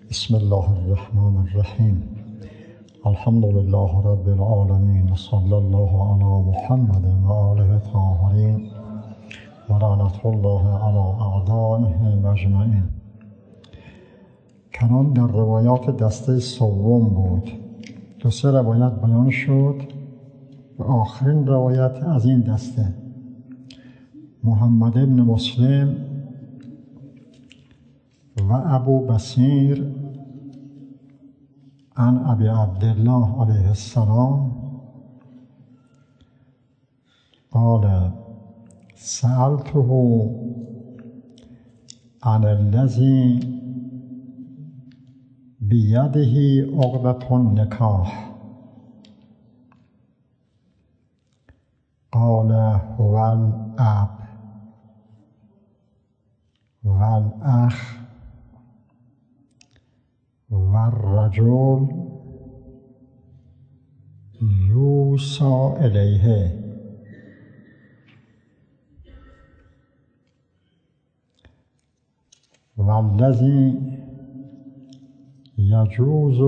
بسم الله الرحمن الرحیم. الحمد لله رب العالمین و صلی الله علی محمد و آله الطاهرین و لعنة الله علی اعدائهم اجمعین. کلام در روایات دسته سوم بود. دو سه روایت بیان شد و آخرین روایت از این دسته محمد ابن مسلم و ابو بصیر عن ابی عبدالله علیه السلام قال سألته عن الذي بیده عقدة النکاح قال هو الأب والأخ والرجل یوصى إليه. والذي يجوز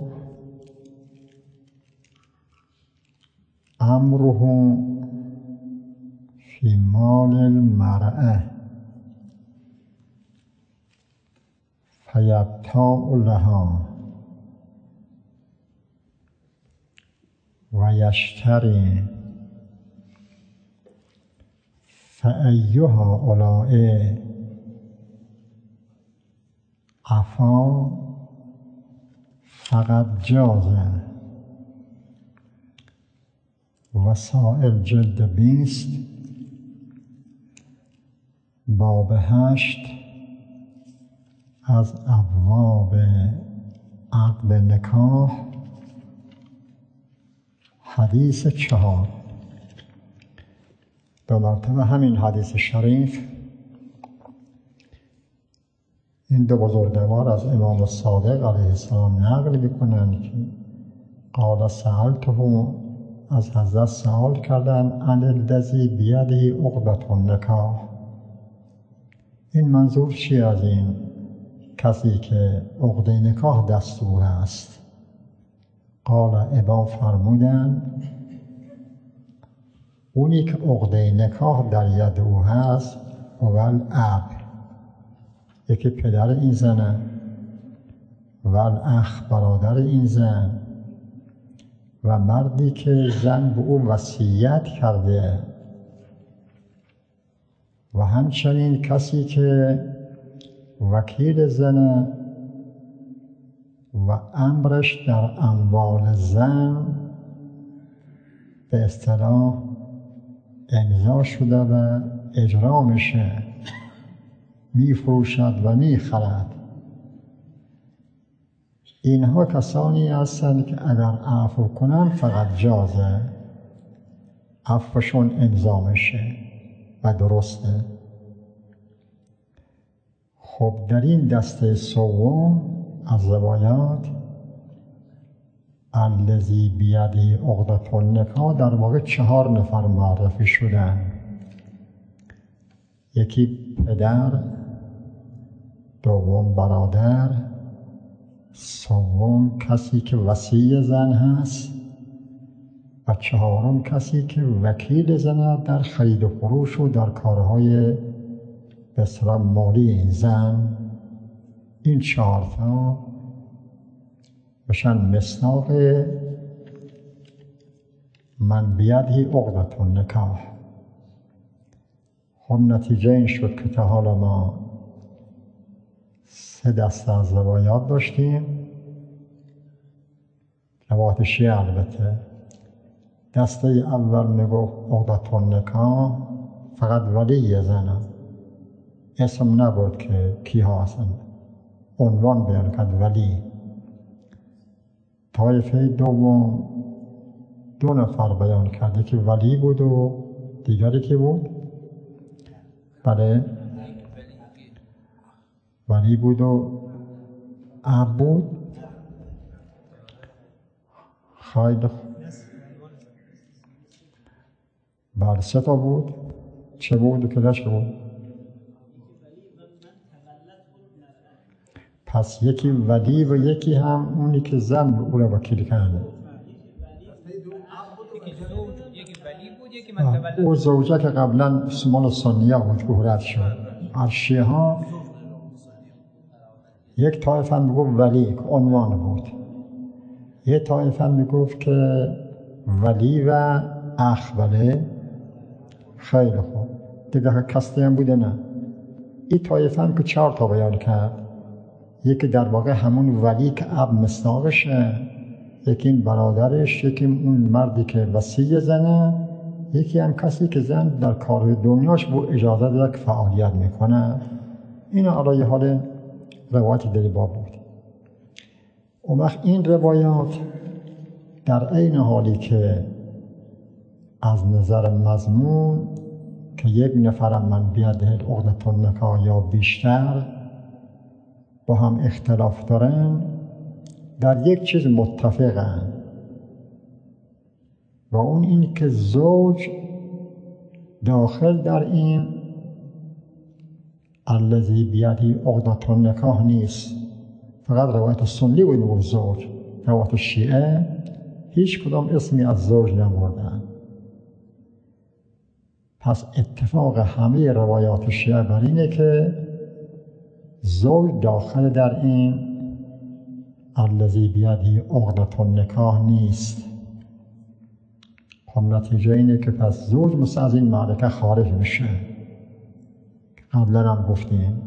أمره في مال المرأة فيبتاع لها ويشتري فأي هؤلاء عفا فقد جاز. وسائل جلد 20 باب 8 از ابواب عقد نکاح حدیث 4. دو مرتبه همین حدیث شریف این دو بزرگوار از امام صادق علیه السلام نقل میکنند که قال سألته، از حضرت سوال کردن عن الذی بیده عقدة النکاح، این منظور چی از این کسی که عقده نکاح دست او هست؟ قال ابا فرمودن اونی که عقده نکاح در ید او هست هو الاب، یکی پدر این زنه، و الاخ برادر این زن، و مردی که زن به او وصیت کرده، و همچنین کسی که وکیل زنه و امرش در اموال زن به اصطلاح امضا شده و اجرا میشه، میفروشد و میخرد. اینها کسانی هستند که اگر عفو کنن فقط جازه، عفوشون امضا میشه و درسته. خب در این دسته سوم از روایات الذی بیده عقدة النکاح در واقع 4 نفر معرفی شدن. یکی پدر، دوم برادر، سوم کسی که وصی زن هست و 4م کسی که وکیل زن در خرید و فروش و در کارهای به اصطلاح مالی این زن. این 4 تا بشن مصداق من بیده عقدة النکاح. خب نتیجه این شد که تا حالا ما 3 دسته از روایات داشتیم، روایات شیعه البته. دسته اول میگفت عقدة النکاح فقط ولی زنه، اسم نبود که کی هستن، عنوان بیان کرد ولی. طایفه دوم 2 نفر بیان کرد، که ولی بود و دیگری کی بود؟ بله ولی بود و اب بود. خیلی بله 3 تا بود. چه بود و که چه بود؟ پس یکی ولی و یکی هم اونی که زن او را وکیل کرده. او زوجه که قبلا مال سنیه بود که رد شد. از شیعه ها یک طایفه میگفت ولی که عنوان بود، یک طایفه میگفت که ولی و اخ. ولی خیلی خوب دیگه کسته هم بوده. نه، این طایفه هم که 4 تا بیان کرد، یکی در واقع همون ولی که اب مصداقشه، یکی این برادرش، یکی اون مردی که وصی زنه، یکی هم کسی که زن در کار دنیاش با اجازه داره که فعالیت میکنه. این علی حال روایت در باب بود. اون وقت این روایات در عین حالی که از نظر مضمون که یک نفر من بیاده عقدة النکاح یا بیشتر با هم اختلاف دارن، در یک چیز متفقن و اون این که زوج داخل در این الذی بیده عقدة النکاح نیست. فقط روایت سنی و این زوج، روایت شیعه هیچ کدام اسمی از زوج نبردن. پس اتفاق همه روایات شیعه بر اینه که زوج داخل در این الذی بیده عقدة النکاح نیست. خب نتیجه اینه که پس زوج مثل از این معرکه خارج میشه. قبلا هم گفتیم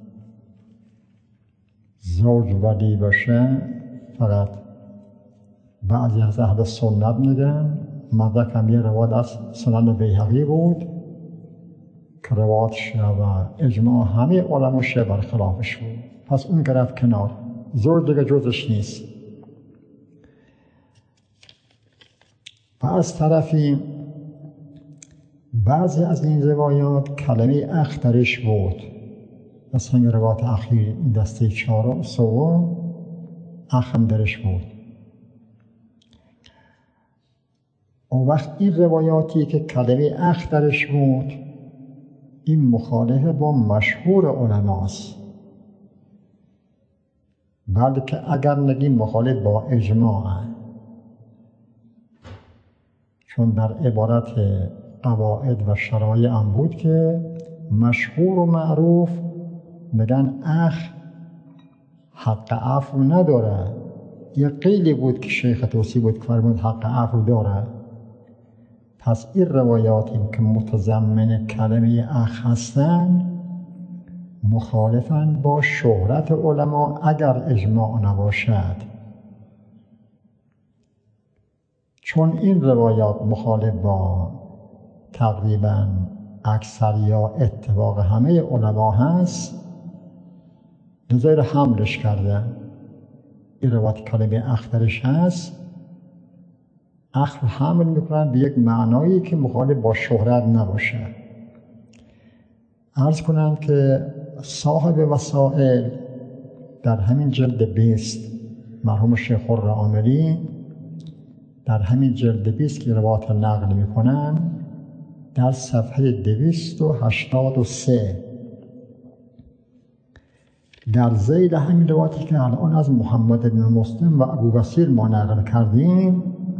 زوج ولی باشه فقط بعضی از اهل سنت میگن. مدرک هم یه روایت از سنن بیهقی بود که روایت شیعه و اجماع همه علما شیعه برخلافش بود. پس اون گرفت کنار، زوج دیگه جزش نیست. و از طرفی بعضی از این روایات کلمه اخ درش بود، مثل این روایت اخیر این دسته 4 سوم اخ هم درش بود. اون وقت این روایاتی که کلمه اخ درش بود این مخالفه با مشهور علماست، بلکه اگر نگیم مخالف با اجماع، چون در عبارت قواعد و شرایع هم بود که مشهور و معروف میگن اخ حق عفو نداره. یه قیلی بود که شیخ توسی بود که فرمود حق عفو داره. پس این روایاتی که متضمن کلمه اخ هستن مخالفن با شهرت علما اگر اجماع نباشد. چون این روایات مخالف با تقریبا اکثر یا اتفاق همه علما هست، لذا حملش کردن. این روایت کلمه اخ درش هست، اخ حمل میکنن به یک معنایی که مخالف با شهرت نباشه. عرض کنم که صاحب وسائل در همین جلد 20 مرحوم شیخ خرعاملی در همین جلد 20 که روایت نقل میکنن در صفحه 283 در ذیل همین روایتی که الان از محمد بن مسلم و ابو بصیر ما نقل کردیم،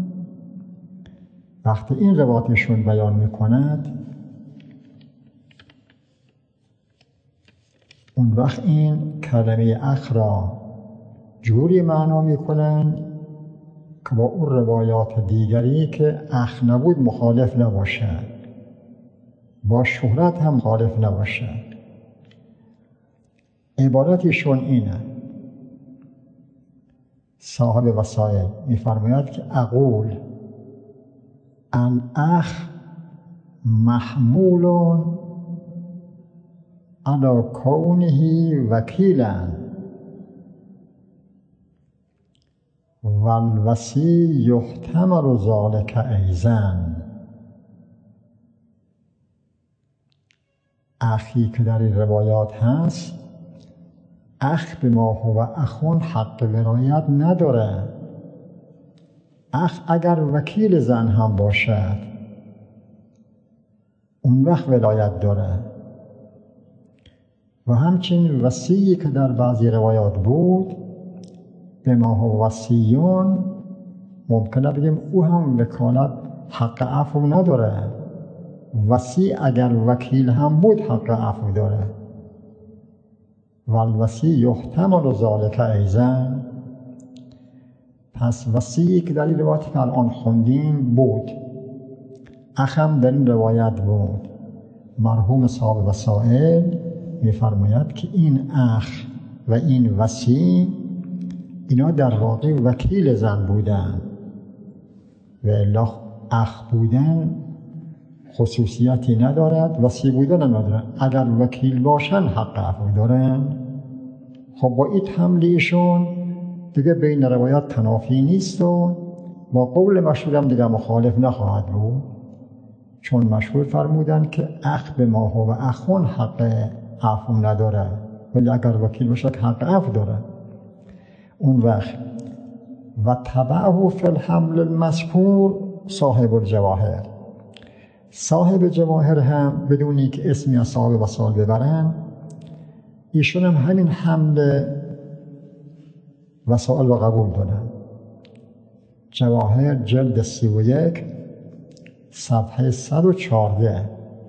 وقتی این روایتشون بیان میکند اون وقت این کلمه اخ را جوری معنا میکنن که با اون روایات دیگری که اخ نبود مخالف نباشد، با شهرت هم مخالف نباشد. عبارتشون اینه. صاحب وسائل میفرماید که اقول الاخ محمول علی کونه وکیلا والوصی یحتمل ذلک ایضا. اخی که در این روایات هست، اخ به ما هو اخون حق ولایت نداره. اخ اگر وکیل زن هم باشد اون وقت ولایت داره. و همچنین وصی که در بعضی روایات بود به ما هو وصیون، ممکنه بگیم او هم وکالت حق عفو نداره. وصی اگر وکیل هم بود حق عفو داره. والوصی یحتمل ذلک ایضا. پس وصی که در این روایتی که الان خوندیم بود، اخم در این روایت بود. مرحوم صاحب وسائل می‌فرماید که این اخ و این وصی اینا در واقع وکیل زن بودن و الا اخ بودن خصوصیتی ندارد، وصی بودن ندارد. اگر وکیل باشن حق عفو دارن. خب با این حمل ایشون دیگه بین روایات تنافی نیست و با قول مشهور هم دیگه مخالف نخواهد بود، چون مشهور فرمودن که اخ به ما هو اخون حق عفو نداره، ولی اگر وکیل باشه حق عفو داره. اون وقت و تبعه فی الحمل المذکور صاحب الجواهر. صاحب جواهر هم بدونی که اسمی از صاحب وسائل ببرن، ایشون هم همین حمل وسائل رو قبول دارن. جواهر جلد 31 صفحه 114.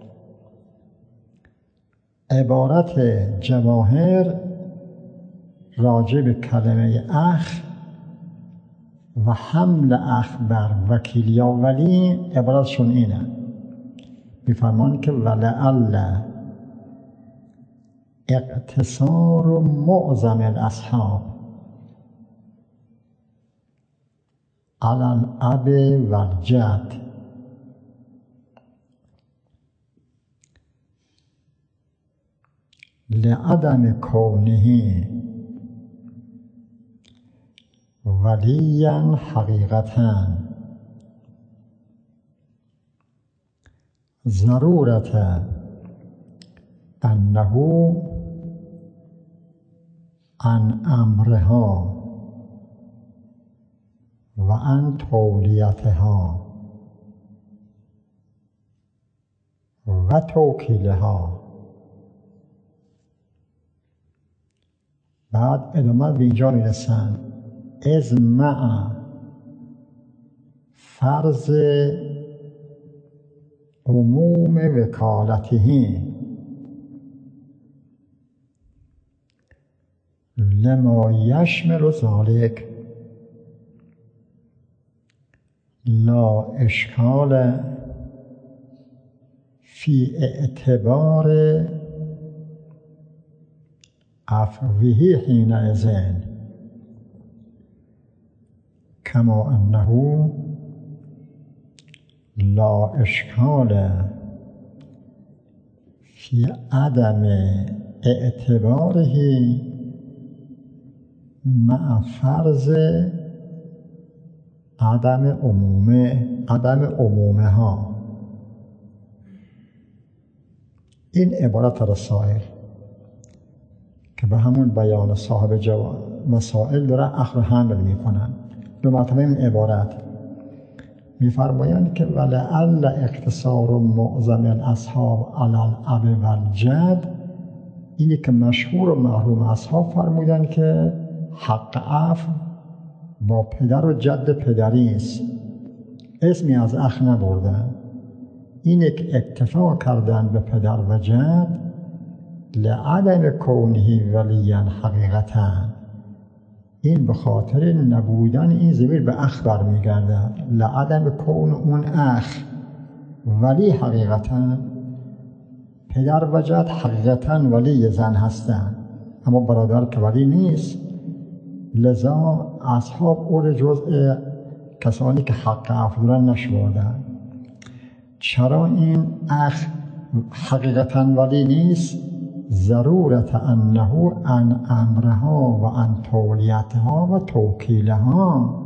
عبارت جواهر راجع به کلمه اخ و حمل اخ بر وکیل یا ولی عبارتشون اینه. میفرمان که ولعل اقتصار معظم الاصحاب علی الاب والجد لعدم کونه ولیا حقیقتا ضرورت انه عن امرها و عن تولیتها و توکیلها. بعد ادامه به اینجا میرسن از مع فرض عموم وکالته لما یشمل ذلک لا اشکال فی اعتبار عفوه حینئذ کما انه لا اشکال فی عدم اعتباره مع فرض عدم عمومها. این عبارت رسائل که به همون بیان صاحب مسائل داره اخر حمل میکنن. دو مرتبه این عبارت میفرمایند که ولعل اقتصار معظم الاصحاب علی الاب والجد، اینی که مشهور و محروم اصحاب فرمودن که حق عفو با پدر و جد پدری است، اسمی از اخ نبردن. اینه که اکتفا کردن به پدر و جد لعدم کونه ولیا حقیقتا، این به خاطر نبودن این ضمیر به اخ برمیگردد. لعدم کون اون اخ ولی حقیقتا، پدر و جد حقیقتا ولی زن هستن اما برادر که ولی نیست، لذا اصحاب او جزء کسانی که حق عفو دارن نشمردن. چرا این اخ حقیقتا ولی نیست؟ ضرورت انه عن امرها و عن تولیتها و توکیلها.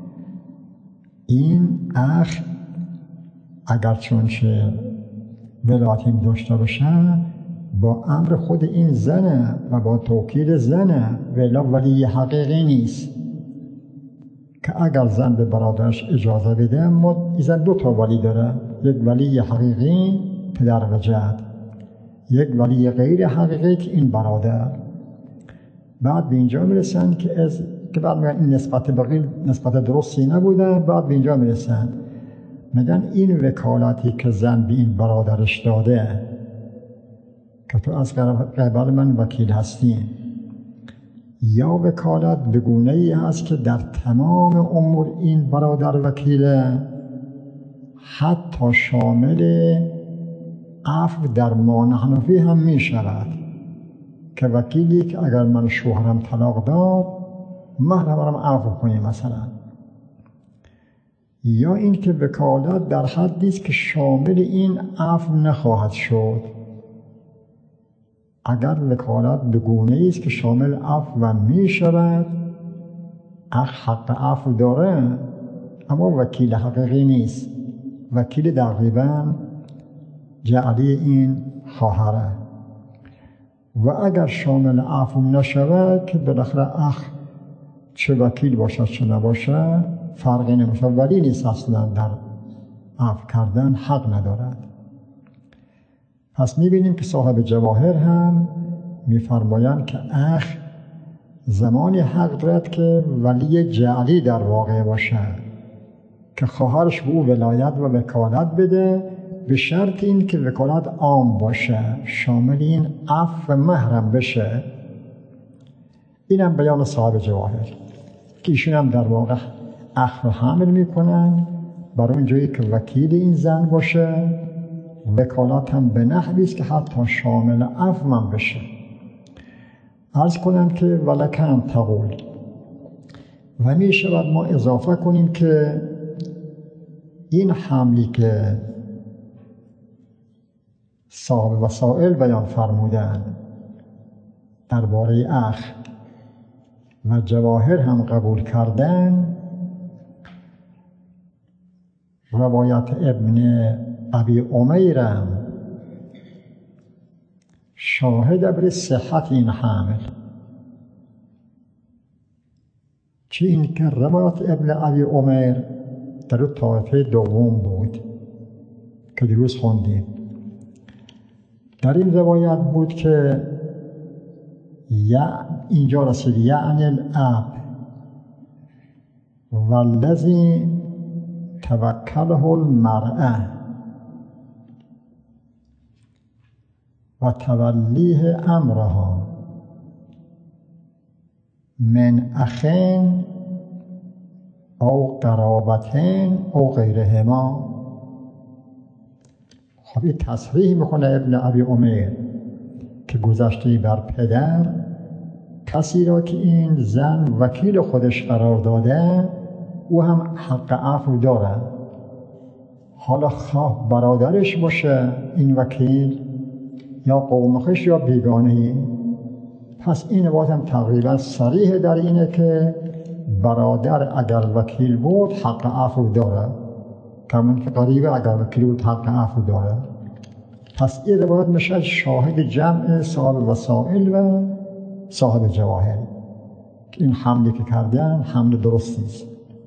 این اخ اگر چونچه ولایتی داشته باشه با امر خود این زنه و با توکیل زنه، ولی حقیقی نیست که اگر زن به برادرش اجازه بده. اما این زن دو تا ولی داره، یک ولی حقیقی پدر و جد، یک ولی غیر حقیقی که این برادر. بعد به اینجا میرسن که بعد میگن این نسبت به غیر نسبت درستی نبوده. بعد به اینجا میرسن میگن این وکالتی که زن به این برادرش داده که تو از قبل من وکیل هستی، یا وکالت به گونه‌ای هست که در تمام امور این برادر وکیله، حتی شامل عفو در ما نحن فیه هم می شود که وکیلی که اگر من شوهرم طلاق داد مهرم عفو کنی مثلا، یا این که وکالت در حدی است که شامل این عفو نخواهد شد. اگر وکالت به گونه‌ای است که شامل عفو می شود، حق عفو داره اما وکیل حقیقی نیست، وکیل تقریباً جعلی این خواهره. و اگر شامل عفو نشود که بالاخره چه وکیل باشد چه نباشد فرقی نمیشه، ولی نیست اصلا در عفو کردن حق ندارد. پس میبینیم که صاحب جواهر هم میفرمایند که زمانی حق دارد که ولی جعلی در واقع باشد که خواهرش به او ولایت و وکالت بده، به شرط این که وکالت عام باشه، شامل این عفو مهرم بشه. اینم بیان صاحب جواهر که ایشون هم در واقع رو حمل میکنن برای اونجایی که وکیل این زن باشه، وکالت هم به نحوی است که حتی شامل عفو من بشه. عرض کنم که ولکن تقول، و می شود ما اضافه کنیم که این حملی که صاحب وسائل بیان فرمودن درباره و جواهر هم قبول کردن، روایت ابن ابی امیرم شاهد بر صحت این حمل، چه این که روایت ابن ابی امیر در طایفه دوم بود که دیروز خوندیم. در این روایت بود که اینجا رسید یعنی الاب والذی توکله المرأة و تولیه امرها من اخین او قرابتین او غیرهما. خب این تصریح میکنه ابن ابی امیر که گذشته بر پدر کسی را که این زن وکیل خودش قرار داده او هم حق عفو داره، حالا خواه برادرش باشه این وکیل یا قومخش یا بیگانه‌ای. پس این روایت هم تقریبا صریح در اینه که برادر اگر وکیل بود حق عفو داره، کمون که قریبه اگر وکیل بود حق عفو داره. پس این روایت میشه شاهد جمع صاحب وسائل و صاحب جواهر که این حملی که کردن حمل درستی است.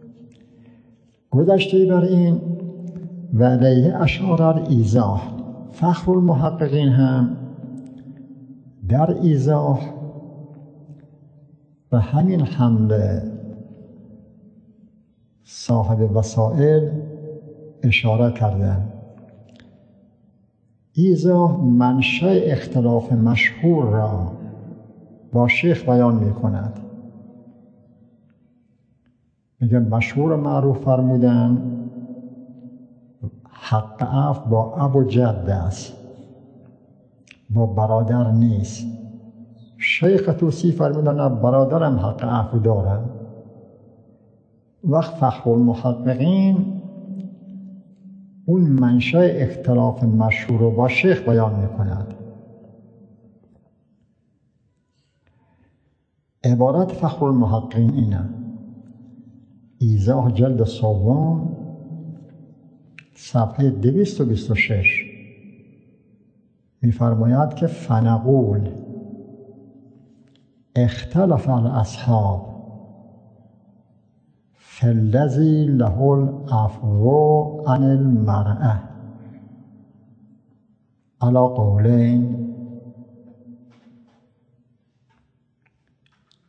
گذشته بر این و علیه اشعار الایضاح، فخر المحققین هم در ایضاح به همین حمل صاحب وسائل اشاره کردن. ایضاح منشأ اختلاف مشهور را با شیخ بیان می کند. میگه مشهور معروف فرمودن حق عفو با اب و جد است، با برادر نیست. شیخ توسی فرمودن برادرم حق عفو دارن. وقت فخر المحققین اون منشأ اختلاف مشهور رو با شیخ بیان میکند. عبارت فخر المحققین اینه: ایضاح جلد سوم صفحه 226 می‌فرماید که فنقول اختلف الاصحاب فی الذی له العفو عن المرأة علی قولین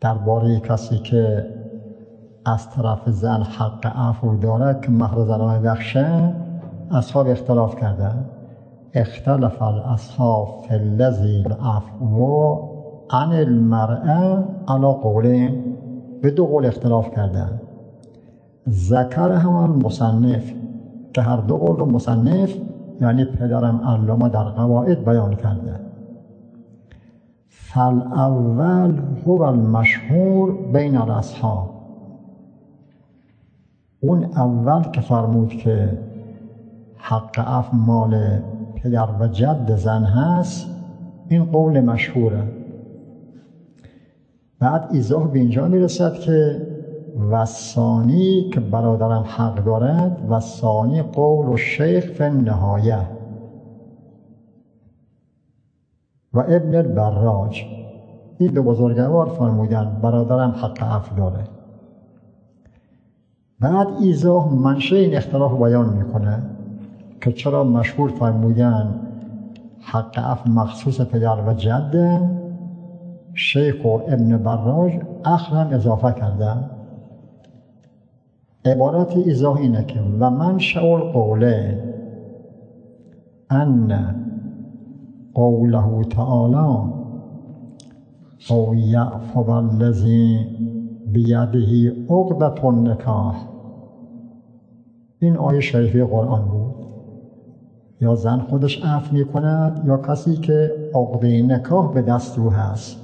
درباره کسی که از طرف زن حق عفو دارد که مهر زنانه بخشه اصحاب اختلاف کردن. اختلف الاصحاب فی الذی العفو عن المرأة علی قولین، به دو قول اختلاف کردن. ذکر هم المصنف که هر دو قول رو مصنف یعنی پدرم علامه در قواعد بیان کرده. فالاول هو المشهور بین الاصحاب، اون اول که فرمود که حق عفو مال پدر و جد زن هست، این قول مشهوره. بعد ایضاح به اینجا میرسد که وثانی که برادرم حق دارد، وثانی قول و شیخ فی النهایه و ابن البراج، این دو بزرگوار فرمودن برادرم حق عفو داره. بعد ایضاح منشأ این اختلاف بیان میکنه که چرا مشهور فرمودن حق عفو مخصوص پدر و جد، شیخ و ابن براج اخر هم اضافه کردن. عبارت ایضاح اینه که و منشأ القول ان قوله تعالی او یعفو الذی بیده عقدة النکاح، این آیه شریفه قرآن بود. یا زن خودش عفو میکند یا کسی که عقده نکاح به دست او هست.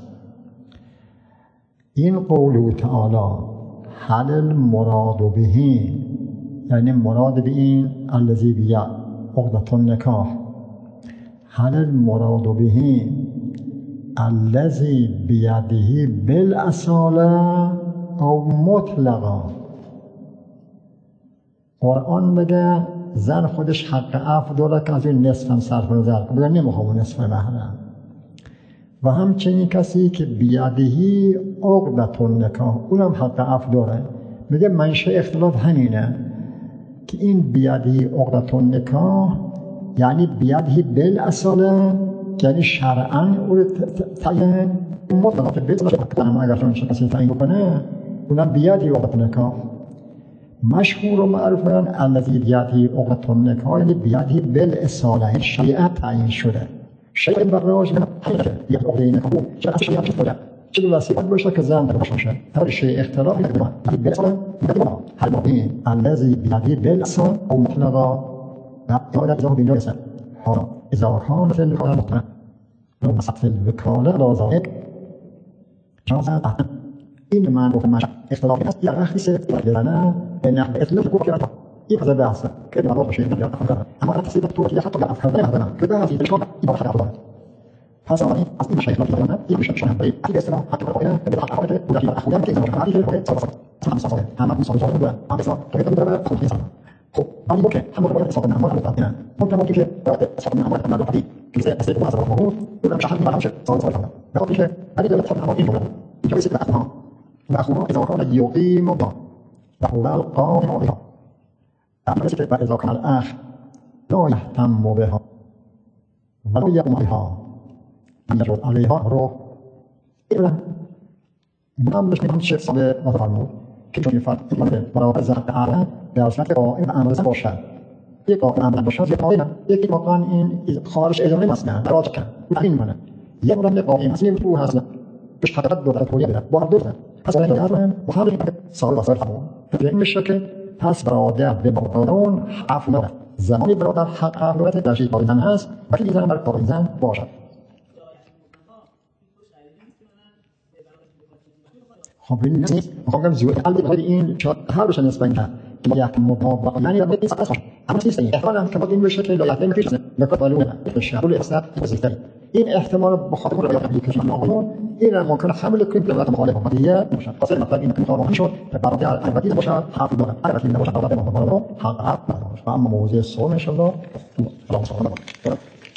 این قوله تعالی هل المراد به، یعنی مراد به این الذی بیده عقدة النکاح، هل المراد به الذی بیده بالاصاله او مطلقا. قرآن بگه زن خودش حق عفو داره که از این نصف هم صرف نظر کنه، بگه نمیخوام نصف مهرم. و همچنین کسی که بیدهی عقدة النکاح، اونم حق عفو داره. میگه منشأ اختلاف همینه که این بیدهی عقدة النکاح یعنی بیدهی بالاصاله، یعنی شرعاً اون تعیین مطلقا که بیدهی اما اگر شما کسی تعیین بکنه اونم بیدهی عقدة النکاح. مشهور و معروف میگن الذی بیدهی عقدة النکاح یعنی بیدهی بالاصاله، شریعت تعیین شده. شیخ براج من حقیقت یک عقده نکاح چه اصل شریعت شده، چه وسیله باشه که زن باشه باشه. هر شی اختلاف نداره. بالاصاله هل مبین الذی بیدهی بالاصاله او مطلقا. بعد از اینجا رسید ها اذا كان في الوكالة مطلقا لو في الوكالة لا ذلك جاز قطعا. این من گفتم مش اختلافی هست یا اخری سه بدلنا بین اطلاق الوكالة این قضیه بحث که در واقع شیء اما انا تصير تو که حتی افکار ندارم که به هذه الاشكال این حاجه دارد. پس آن از این شیء اختلافی دارم این میشه شان برای اگه اصلا حتی باید به حق حاله و در اخوان که اینجا کاری که صاحب همه مسائل بود اما اصلا تو که داره خود نیست. خب ولی ممکن هم باید حساب نماد رو بکنن. ممکن که حساب نماد رو بکنید که اصلا تو مثلا موضوع اون مش حل نمیشه سوال کنم. بخاطر که ولی داره حساب نماد این رو اینجا بس اصلا اخوان اذا كان يقيم الله وهو القائم بها. اما که بعد اذا كان الاخ لا يهتم بها ولا يقوم بها يجوز عليها رو إلا من مش می‌خوام چه حساب نفرمود که چون فرد برای زرق عالم به اصالت قائم امر زن باشد. یک قائم امر باشد یک قائم یکی واقعا این خارج اداره مثلا راجع کن این منه یک مورد قائم اصلی تو هست بهش حقیقت دو طرفه بده با دو طرف پس این لازم با همین سال واسه فرمون این میشه که پس برادر به برادران عفو نداره. زمانی برادر حق عفو داره در شیء قائم هست ولی دیگه برای قائم زن باشد. خب این نیست میخوام زیاد البته این هر روش نسبت کرد که باید مطابق یعنی باید این اساس اما چیزی است احتمالاً که باید این بشه که لایحه میشه نکات معلومه شامل اصلاح وظیفه این احتمال بخاطر لایحه که شما قانون این ممکن حمل کنید به وقت مخالفه قضیه نشه اصلا مطلب این که قانون شد برای البته باشه حق داره اگر این نباشه حق داره حق اما موضوع سوال ان شاء الله